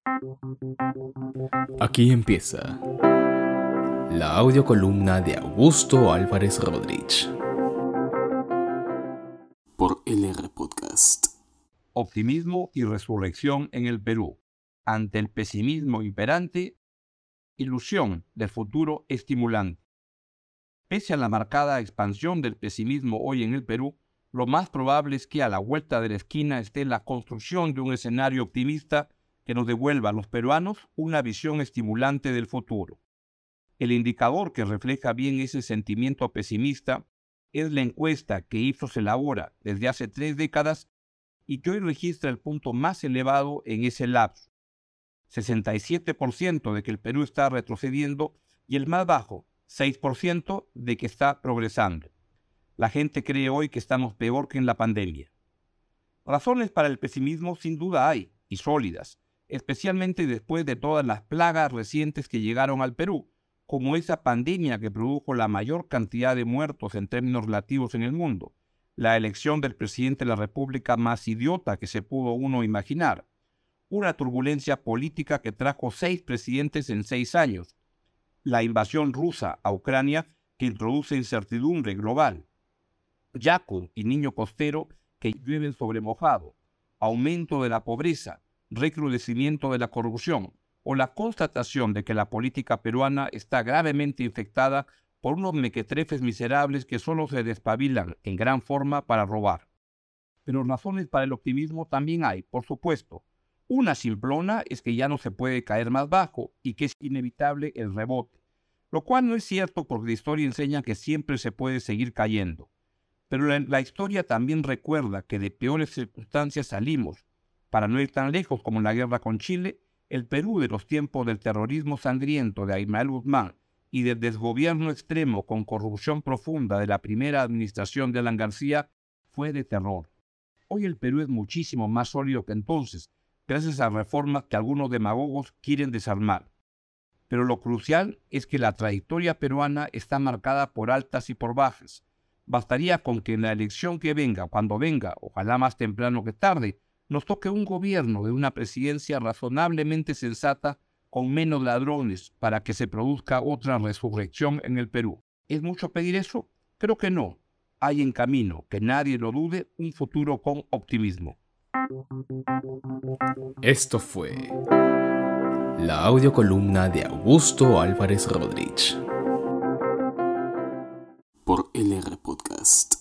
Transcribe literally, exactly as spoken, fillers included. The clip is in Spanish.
Aquí empieza la audiocolumna de Augusto Álvarez Rodríguez por L R Podcast. Optimismo y resurrección en el Perú. Ante el pesimismo imperante, ilusión del futuro estimulante. Pese a la marcada expansión del pesimismo hoy en el Perú, lo más probable es que a la vuelta de la esquina esté la construcción de un escenario optimista que nos devuelva a los peruanos una visión estimulante del futuro. El indicador que refleja bien ese sentimiento pesimista es la encuesta que Ipsos elabora desde hace tres décadas y que hoy registra el punto más elevado en ese lapso. sesenta y siete por ciento de que el Perú está retrocediendo y el más bajo, seis por ciento de que está progresando. La gente cree hoy que estamos peor que en la pandemia. Razones para el pesimismo sin duda hay, y sólidas, especialmente después de todas las plagas recientes que llegaron al Perú, como esa pandemia que produjo la mayor cantidad de muertos en términos relativos en el mundo, la elección del presidente de la República más idiota que se pudo uno imaginar, una turbulencia política que trajo seis presidentes en seis años, la invasión rusa a Ucrania que introduce incertidumbre global, Yaku y Niño Costero que llueven sobre mojado, aumento de la pobreza, recrudecimiento de la corrupción o la constatación de que la política peruana está gravemente infectada por unos mequetrefes miserables que solo se despabilan en gran forma para robar. Pero razones para el optimismo también hay, por supuesto. Una simplona es que ya no se puede caer más bajo y que es inevitable el rebote, lo cual no es cierto porque la historia enseña que siempre se puede seguir cayendo. Pero la, la historia también recuerda que de peores circunstancias salimos. Para no ir tan lejos como en la guerra con Chile, el Perú de los tiempos del terrorismo sangriento de Ismael Guzmán y del desgobierno extremo con corrupción profunda de la primera administración de Alan García fue de terror. Hoy el Perú es muchísimo más sólido que entonces, gracias a reformas que algunos demagogos quieren desarmar. Pero lo crucial es que la trayectoria peruana está marcada por altas y por bajas. Bastaría con que en la elección que venga, cuando venga, ojalá más temprano que tarde, nos toque un gobierno de una presidencia razonablemente sensata con menos ladrones para que se produzca otra resurrección en el Perú. ¿Es mucho pedir eso? Creo que no. Hay en camino, que nadie lo dude, un futuro con optimismo. Esto fue la audiocolumna de Augusto Álvarez Rodríguez por L R Podcast.